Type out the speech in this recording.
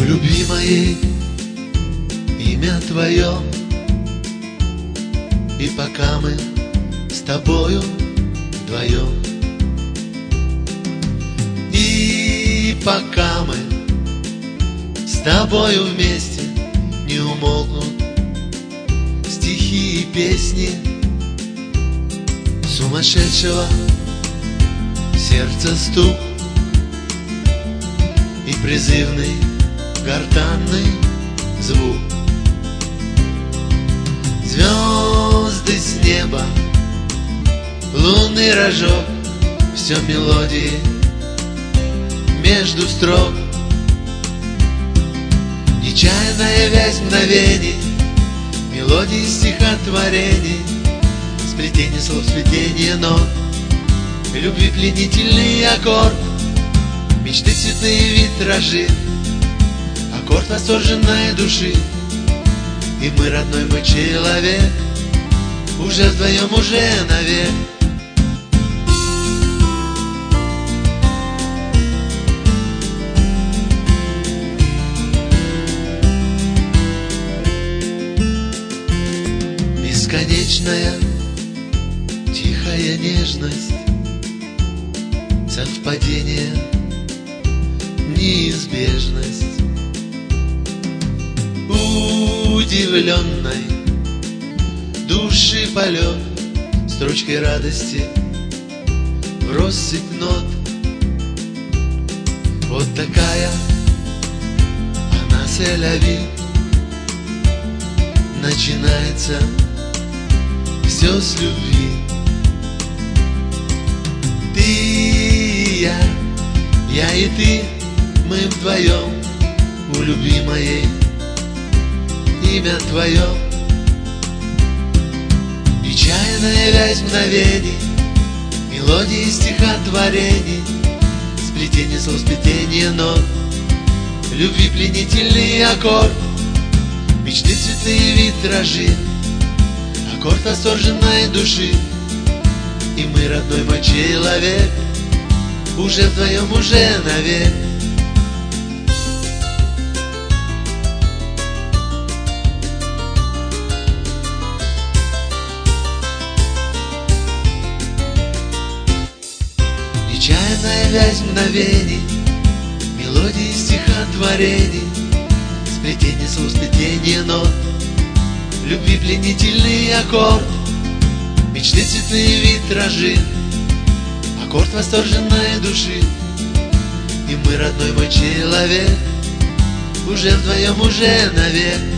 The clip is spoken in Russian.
любви моей имя твое. И пока мы с тобою вдвоем, и пока мы с тобою вместе, не умолкнут стихи и песни сумасшедшего сердца стук и призывный гортанный звук. Звезды с неба, лунный рожок, все мелодии между строк. Нечаянная вязь мгновений, мелодии стихотворений, сплетение слов, сплетение нот, любви пленительный аккорд, мечты цветные витражи, аккорд восторженной души. И мы, родной мой человек, уже вдвоем, уже навек. Бесконечная тихая нежность, совпадение, неизбежность. Удивленной души полет строчкой радости в россыпь нот. Вот такая она сель-ля-ви, начинается все с любви. Ты и я и ты, мы вдвоем, у любви моей имя твое. Нечаянная вязь мгновений, мелодии стихотворений, сплетение слов, сплетение нот, любви пленительный аккорд, мечты цветные витражи, аккорд восторженной души. И мы, родной мой человек, уже вдвоем, уже навек. Нечаянная вязь мгновений, мелодии стихотворений, сплетение слов, сплетение нот, любви пленительный аккорд, мечты цветные витражи, аккорд восторженной души. И мы, родной мой человек, уже вдвоем, уже навек.